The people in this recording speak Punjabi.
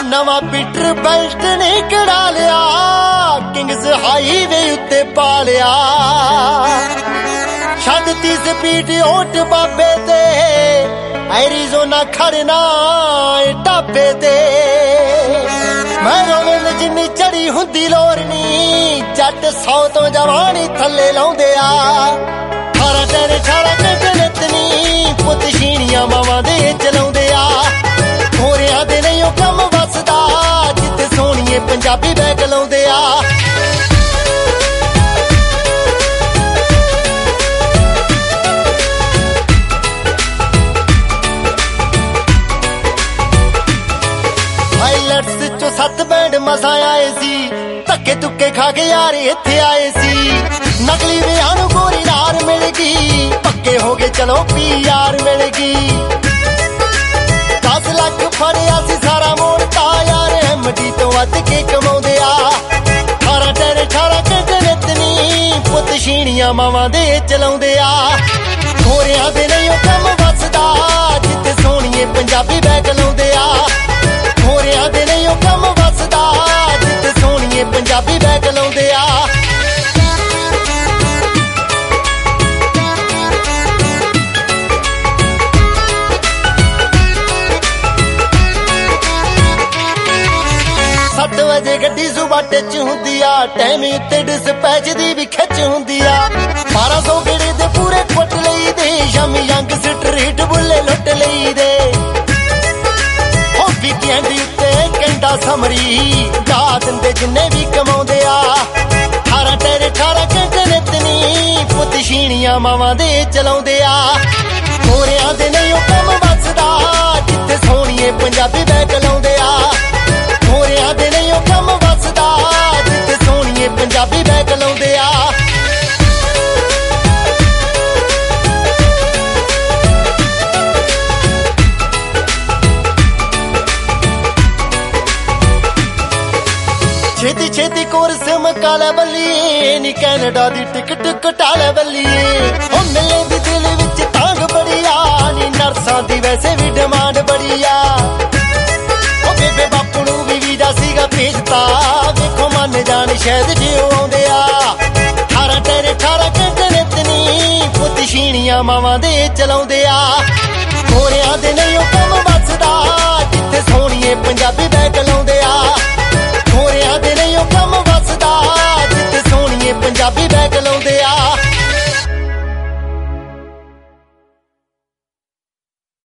ਨਵਾਂ ਪੀਟਰ ਬੈਲਟ ਨੇ ਕਢਾ ਲਿਆ, ਕਿੰਗਸ ਹਾਈਵੇ ਉੱਤੇ ਪਾ ਲਿਆ। ਛੱਡਤੀ ਸਪੀਡ ਓਟ ਬਾਬੇ ਤੇ, ਐਰੀਜ਼ੋਨਾ ਖੜਨਾ ਏ ਢਾਬੇ ਤੇ। ਮੈਂ ਰੋਵੇਲ ਜਿੰਨੀ ਚੜੀ ਹੁੰਦੀ ਲੋਰ ਨੀ, ਜੱਟ 100 ਤੋਂ ਜਵਾਨੀ ਥੱਲੇ ਲਾਉਂਦੇ ਆ। 18 ਟੈਰੇ 18 ਘੰਟੇ ਨਿਤਨੀ, ਪੁੱਤ ਛੀਣੀਆਂ ਮਾਵਾਂ ਦੇ ਚਲਾਉਂਦੇ ਆ। ਹੋਰਿਆਂ ਦੇ ਨਹੀਂ ਉਹ ਕੰਮ ਵਸਦਾ, ਜਿੱਥੇ ਸੋਹਣੀਏ ਪੰਜਾਬੀ ਬੈਗ ਲਾਉਂਦੇ ਆ। ਆਈਲੈਟਸ ਚੋਂ 7 ਬੈਂਡ ਮਸਾਂ ਆਏ ਸੀ, ਧੱਕੇ ਧੁੱਕੇ ਖਾ ਕੇ ਯਾਰ ਇੱਥੇ ਆਏ ਸੀ। ਨਕਲੀ ਵਿਆਹ ਨੂੰ ਗੋਰੀ ਨਾਰ ਮਿਲ ਗਈ, ਪੱਕੇ ਹੋ ਗਏ ਚਲੋ PR ਮਿਲ ਗਈ। 10 ਲੱਖ ਫੜਿਆ ਸੀ ਸਾਰਾ ਮੋੜਤਾ ਯਾਰ, MD ਤੋਂ ਵੱਧ ਕੇ ਕਮਾਉਂਦੇ ਆ। 18 ਟੈਰੇ 18 ਘੰਟੇ ਨਿਤਨੀ, ਪੁੱਤ ਛੀਣੀਆਂ ਮਾਵਾਂ ਦੇ ਚਲਾਉਂਦੇ ਆ। ਹੋਰਿਆਂ ਦੇ ਨਹੀਂ ਉਹ ਕੰਮ ਵਸਦਾ, ਜਿੱਥੇ ਸੋਹਣੀਏ ਪੰਜਾਬੀ ਬੈਗ ਲਾਉਂਦੇ ਆ। ਹੋਰਿਆਂ ਦੇ ਨਹੀਂ ਉਹ ਕੰਮ ਵਸਦਾ, ਜਿੱਥੇ ਸੋਹਣੀਏ ਪੰਜਾਬੀ ਬੈਗ ਲਾਉਂਦੇ ਆ। ਵਜੇ ਗੱਡੀ ਸੁਬਾ ਟਿਚ ਹੁੰਦੀ ਆ, ਟਾਈਮ ਉੱਤੇ ਡਿਸਪੈਚ ਦੀ ਵੀ ਖਿੱਚ ਹੁੰਦੀ ਆ। 1200 ਗੇੜੇ ਦੇ ਪੂਰੇ ਕੁੱਟ ਲਈ ਦੇ, ਸ਼ਾਮੀ ਯੰਗ ਸਟਰੀਟ ਬੁੱਲੇ ਲੁੱਟ ਲਈ ਦੇ। ਹੋ ਵੀਕਐਂਡ ਉੱਤੇ ਘੰਟਾ ਸਮਰੀ, ਜਾ ਦਿੰਦੇ ਜਿੰਨੇ ਵੀ ਕਮਾਉਂਦੇ ਆ। 18 ਟੈਰੇ 18 ਘੰਟੇ ਨਿਤਨੀ, ਪੁੱਤ ਛੀਣੀਆਂ ਮਾਵਾਂ ਦੇ ਚਲਾਉਂਦੇ ਆ। ਹੋਰਿਆਂ ਦੇ ਨਹੀਂ ਉਹ ਕੰਮ ਵਸਦਾ, ਜਿੱਥੇ ਸੋਹਣੀਏ ਪੰਜਾਬੀ ਬੈਗ ਲਾਉਂਦੇ ਆ। ਹੋਰਿਆਂ ਦੇ ਨਹੀਂ ਉਹ ਕੰਮ ਵਸਦਾ, ਜਿੱਥੇ ਸੋਹਣੀਏ ਪੰਜਾਬੀ ਬੈਗ ਲਾਉਂਦੇ ਆ। ਛੇਤੀ ਛੇਤੀ ਕੋਰਸ ਮਕਾ ਲੈ ਬੱਲੀਏ ਨੀ, ਕੈਨੇਡਾ ਦੀ ਟਿਕਟ ਕਟਾ ਲੈ ਬੱਲੀਏ। ਉਹ ਮਿਲੇ ਦੀ ਦਿਲ ਵਿੱਚ ਤਾਂਗ ਬੜੀ ਆ ਨੀ, ਨਰਸਾਂ ਦੀ ਵੈਸੇ ਵੀ ਡਿਮਾਂਡ ਬੜੀ ਆ। ਉਹ ਬੇਬੇ ਬਾਪੂ ਨੂੰ ਵੀ ਵੀਜ਼ਾ ਸੀਗਾ ਭੇਜਤਾ, ਵੇਖੋ ਮੰਨ ਜਾਣ ਸ਼ਾਇਦ ਜੇ ਉਹ ਆਉਂਦੇ ਆ। 18 ਟੈਰੇ 18 ਘੰਟੇ ਨਿਤਨੀ, ਪੁੱਤ ਛੀਣੀਆਂ ਮਾਵਾਂ ਦੇ ਚਲਾਉਂਦੇ ਆ। ਹੋਰਿਆਂ ਦੇ ਨਹੀਂ ਉਹ ਕੰਮ ਵਸਦਾ, ਜਿੱਥੇ ਸੋਹਣੀਏ ਪੰਜਾਬੀ ਬੈਗ ਲਾਉਂਦੇ ਆ। ਹੋਰਿਆਂ ਦੇ ਨਹੀਂ ਉਹ ਕੰਮ ਵਸਦਾ, ਜਿੱਥੇ ਸੋਹਣੀਏ ਪੰਜਾਬੀ ਬੈਗ ਲਾਉਂਦੇ ਆ।